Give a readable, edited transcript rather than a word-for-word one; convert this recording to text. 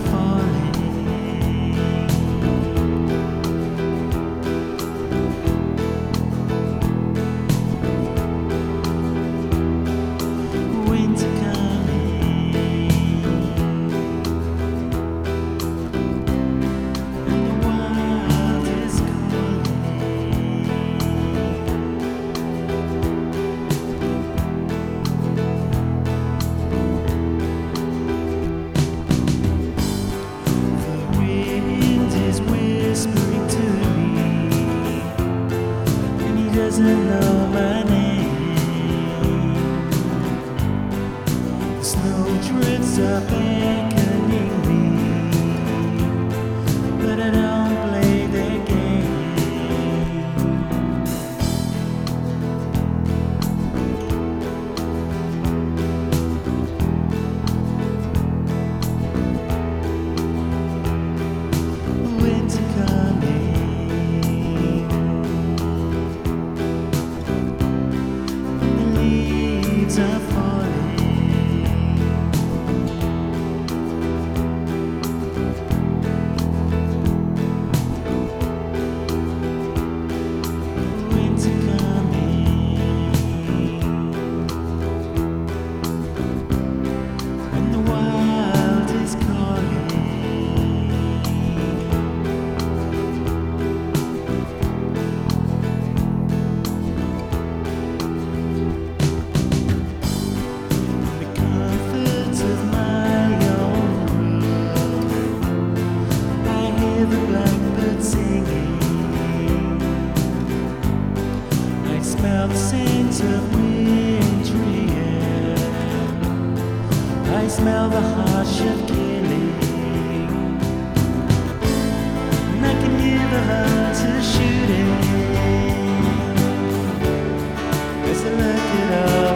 Doesn't know my name. The snowdrifts are beckoning me, but I don't play their game. Winter coming. Are falling. Winter coming, and the wild is calling. The blackbird singing, I smell the scent of wintry air, I smell the hush of killing, and I can hear the hunters shooting as I look at all